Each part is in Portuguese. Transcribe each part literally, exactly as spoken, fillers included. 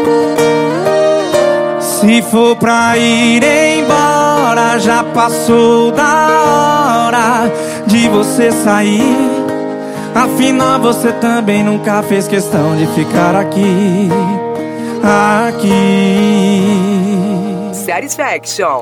Se for pra ir embora, já passou da hora de você sair. Afinal você também nunca fez questão de ficar aqui, aqui. Satisfaction.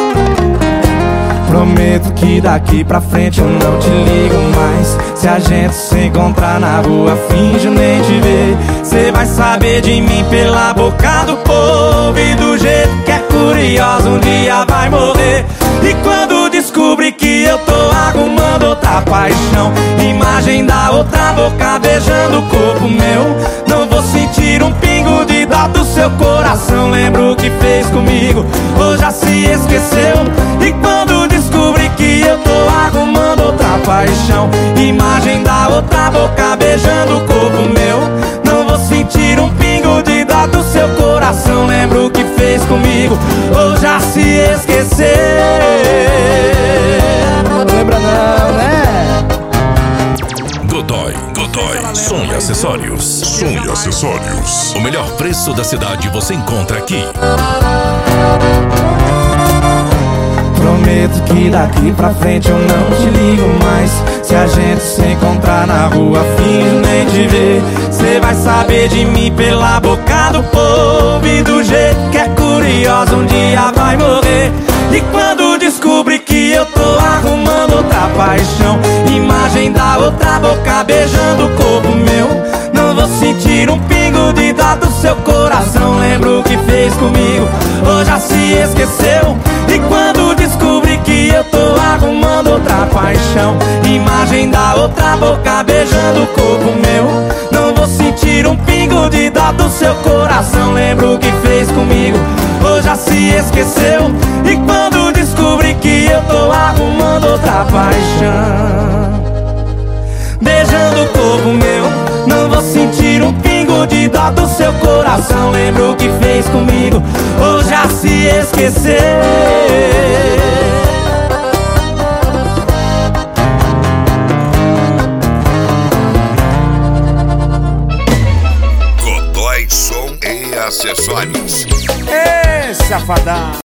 Prometo que daqui pra frente eu não te ligo mais. Se a gente se encontrar na rua, finjo nem te ver. Cê vai saber de mim pela boca do povo, e do jeito que é curioso um dia vai morrer. E quando descobrir que eu tô arrumando outra paixão, imagem da outra boca beijando o corpo meu, não vou sentir um pingo de dó do seu coração. Lembra o que fez comigo, ou já se esqueceu? E quando descobrir que eu tô arrumando outra paixão, imagem da outra boca beijando o corpo meu, não vou sentir um pingo de dó do seu coração. Lembra o que fez comigo, ou já se esqueceu? Não lembra não, né? Godoy, Godoy, som e acessórios. Som e acessórios. O melhor preço da cidade você encontra aqui. Prometo que daqui pra frente eu não te ligo mais. Se a gente se encontrar na rua, finjo nem te ver. Cê vai saber de mim pela boca do povo, e do jeito que é curioso um dia vai morrer. E quando descobrir que eu tô arrumando outra paixão, imagem da outra boca beijando o corpo meu, não vou sentir um pingo de dó do seu coração. Lembra o que fez comigo, ou já se esqueceu? E quando descobrir que eu tô arrumando outra paixão, imagem da outra boca beijando o corpo meu, não vou sentir um pingo de dó do seu coração. Lembra o que fez comigo, ou já se esqueceu? E quando descobrir que eu tô arrumando outra paixão, beijando o corpo meu, não vou sentir um pingo de dó do seu coração. Lembra o que fez comigo, ou já se esqueceu? Godoy, som e acessórios. Ê, safadão!